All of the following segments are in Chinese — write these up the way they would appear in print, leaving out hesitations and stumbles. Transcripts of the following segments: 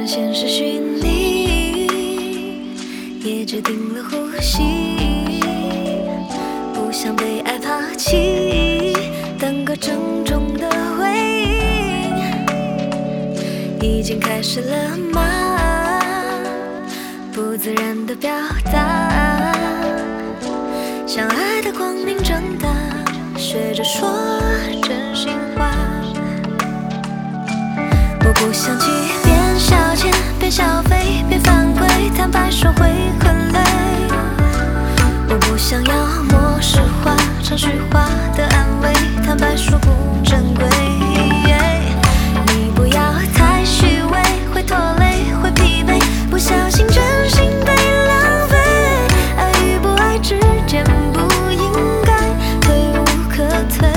现实虚拟，也决定了呼吸，不想被爱抛弃，当个郑重的回应，已经开始了吗？不自然的表达，相爱的光明正大，学着说真心话。我不想欺骗消遣，别消费，别犯规，坦白说会很累。我不想要模式化、程序化的安慰，坦白说不珍贵。你不要太虚伪，会拖累，会疲惫，不小心真心被浪费。爱与不爱之间不应该退无可退。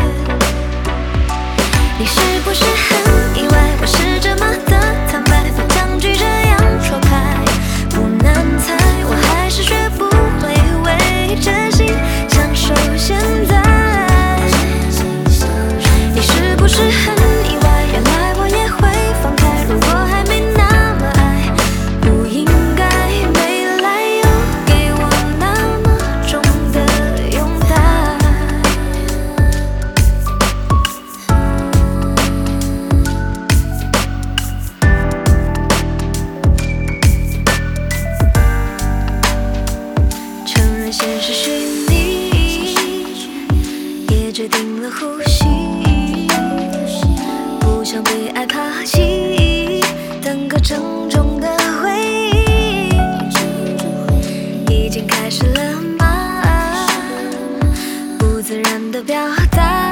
你是不是很意外？我是这么的坦白，不抗拒这样说开，不难猜，我还是学不会为真心享受现在。你是不是很意外？原来我也会放开，如果还没那么爱，不应该没来由给我那么重的拥戴。承认现实虚拟，也决定了呼吸，不想被爱抛弃，当个郑重的回应，已经开始了吗？不自然的表达，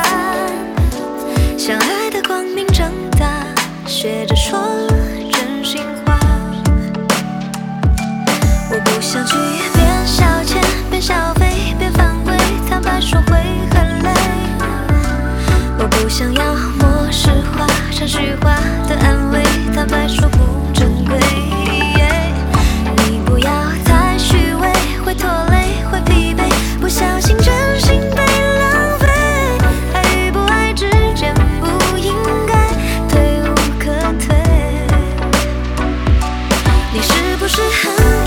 相爱的光明正大，学着说真心话。我不想去边消遣边消费，边犯规，坦白说会很累。我不想要模式化、程序化的安慰，坦白说不珍贵。你不要太虚伪，会拖累，会疲惫，不小心真心被浪费。爱与不爱之间不应该退无可退。你是不是很